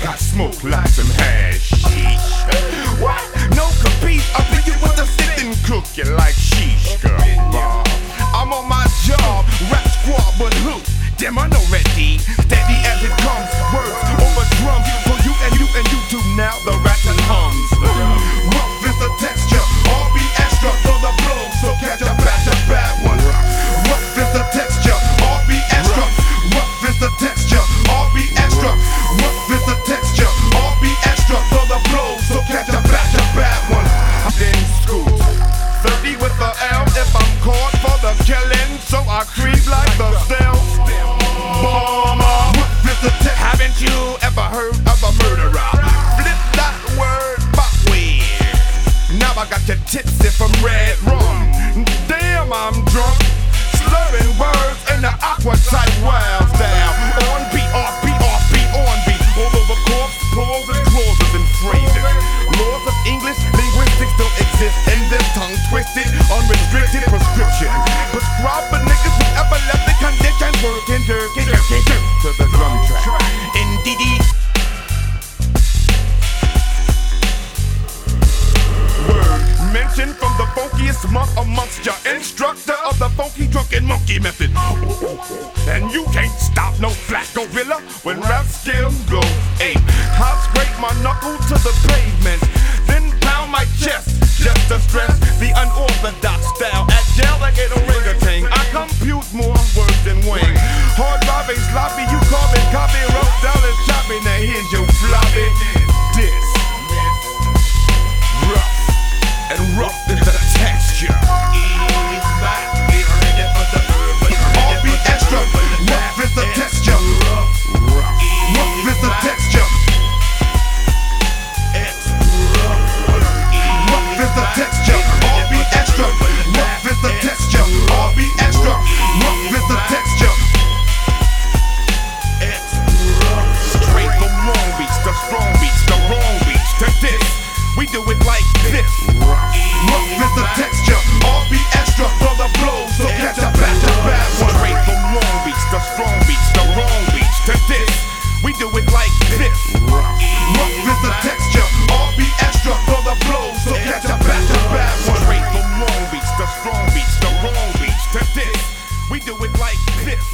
got smoke like some hash. Sheesh. What? No compete, I'll be you with a sit and cook you like sheesh, girl. I'm on my job, rap squad, but who? Damn, I know ready. Steady as it comes, words over drums. For you and you and you two now, the rats and hums. Rough is the texture, all be extra for the blow. So catch a batch of bad ones. Rough is the texture, all be extra. Rough is the texture, all be extra. Rough is the texture, all be extra for the blow. So catch a batch of bad ones. In school, 30 with the L if I'm caught for the killing. So I creep like the stealth. Haven't you ever heard of a murderer? Flip that word backward. Now I got your tipsy from red rum. Damn, I'm drunk. Slurring words in the aqua type wild style. On beat, off beat, off beat, on beat. All over corpse, pauses, clauses, and phrases. Laws of English, linguistics don't exist in this tongue twisted, unrestricted prescription. Prescribe for niggas who ever left the condition. Working dirty, dirty, dirty to the drum track. Indeed. Word mentioned from the funkiest monk amongst ya, instructor of the funky drunken monkey method. And you can't stop no black gorilla when rap skills go ape. I scrape my knuckle to the pavement, then pound my chest just to stress the unorthodox style. At jail I get a ring-a-ting. I compute more words than wing. Hard driving sloppy, you carbon copy, rough down and choppy. Now here's your floppy. This rough, and rough is the texture. All be extra. Rough is the texture. Rough is the texture. Rough is the texture. All be extra. Rough is the texture. All be extra. Rough is the texture. Straight from Long Beach, the strong beats, the wrong beats. To this, we do it like this. Rough is the texture. All be extra for the blow. So catch a batch of bad ones. Straight from Long Beach, the strong beats, the wrong beats. To this, we do it like this. Rough is the texture. All be extra for the blow. So catch a batch of bad ones. Straight from Long Beach, the strong beats, the wrong beats. To this, we do it like this.